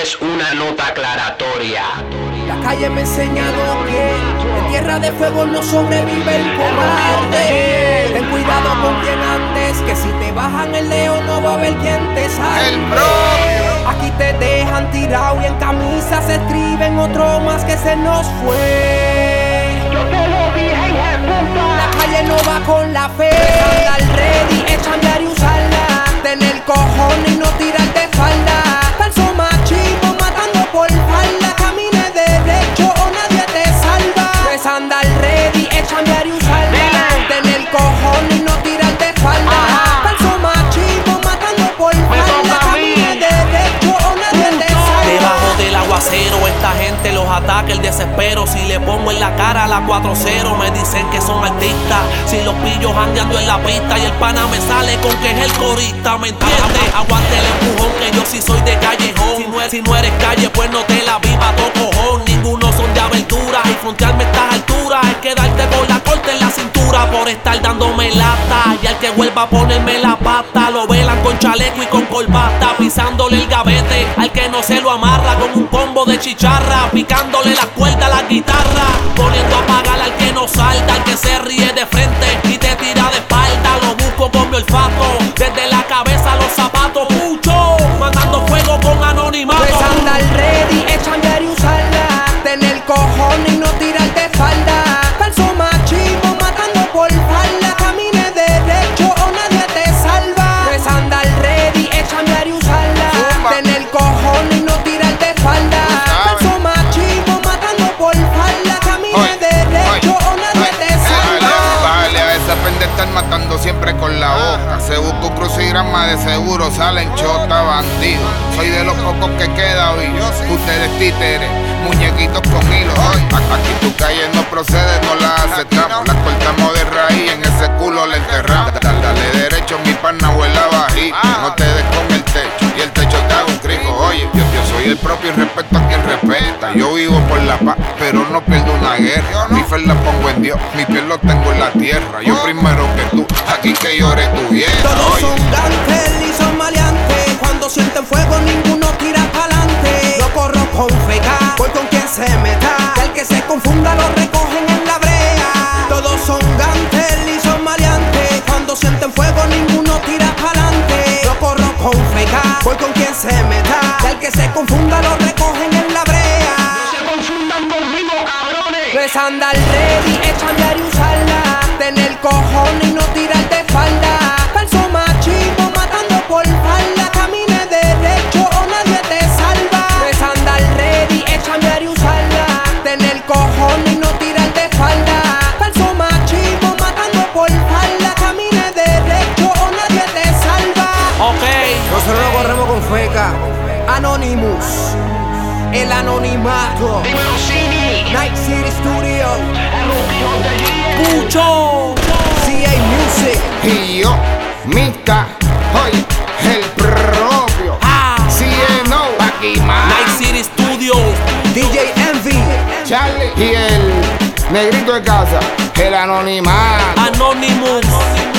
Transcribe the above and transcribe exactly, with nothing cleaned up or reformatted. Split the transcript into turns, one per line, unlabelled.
es una nota aclaratoria.
La calle me ha enseñado que en tierra de fuego no sobrevive el cobarde. Ten cuidado con quien andes, que si te bajan el león no va a haber quien te salve.
El propio.
Aquí te dejan tirado y en camisa se escriben otro más que se nos fue.
Yo te lo dije, hija de puta.
La calle no va con la fe. Andar ready, echarle y usarla. Tener cojones y no tirar de falda. Falso machismo matando por falda. Camine derecho o nadie te salva. Pues andar ready, echarle y usarla. Tener cojones y no tirar de falda. Falso machismo matando por falda. Camine derecho o nadie te salva.
Debajo del aguacero esta gente los ataca el desespero. Si le pongo en la cara la cuatro cero me dicen que son artistas. Si los pillos jangueando en la pista y el pana me sale con que es el corista, ¿me entiendes? Aguante el empujón que yo sí soy de callejón. Si no, es, si no eres calle pues no te la viva todo cojón. Ninguno son de aventura y frontearme a estas alturas es quedarte con la corte en la cintura por estar dándome lata. Y al que vuelva a ponerme la pata lo velan con chaleco y con corbata, pisándole el gavete al que no se lo amarra con un combo de chicharra, picándole las cuerdas a la guitarra, poniendo a pagar al que no salta, al que se ríe de frente y te tira de espalda. Lo busco con mi olfato, desde la cabeza a los zapatos, mucho, mandando fuego con anonimato.
Pues andar ready, echarle y usarla. Tener cojones y no tirar de falda. Falso machismo matando por falda. Camine derecho o nadie te salva. Pues andar ready, echarle y usarla. Tener cojones y no tirar de falda. Falso machismo matando por falda. Camine derecho o nadie te salva.
Bájale a esa pendeja estar matando siempre con la boca. Se busca un crucigrama, de seguro salen chota bandido. Soy de los pocos que queda vivo. Ustedes títeres, muñequitos con hilo. Aquí tu calle no procede, no la aceptamos. La cortamos de raíz, en ese culo la enterramos. Dale derecho, mi pana huela bajito. No te des con el techo y el techo te haga un crico. Oye, yo, yo soy el propio y respeto a quien respeta. Yo vivo por la paz, pero no pierdo una guerra. Mi fe la pongo en Dios, mi piel lo tengo en la tierra. Yo primero que tú, aquí que llore tu vieja.
Todos son gangsters y son maleantes. Cuando sienten fuego ninguno tira pa'lante. Yo corro con feca, voy con quien se meta. Y al que se confunda lo recogen en la brea. Todos son gangsters y son maleantes. Cuando sienten fuego ninguno tira pa'lante. Yo corro con feca, voy con quien se meta. Y al que se confunda lo recogen en la brea.
No se confundan conmigo, cabrones.
Pues andar ready, echarle y usarla. Tener cojones y no tirar de falda. Falso machismo matando por falda. Camine derecho o nadie te salva. Pues andar ready, echarle y usarla. Tener cojones y no tirar de falda. Falso machismo matando por falda. Camine derecho o nadie te salva.
Ok,
Nosotros no corremos con feca. Anonymous, el anonimato.
Dímelo, Cini.
Night City Studio,
El rugido de G.
mucho.
C A Music.
Y yo, Mika, oye, el propio.
Ah,
C N O, aquí más.
Night City Studio.
D J Envy.
Charlie y el negrito de casa, el anonimato.
Anonymous.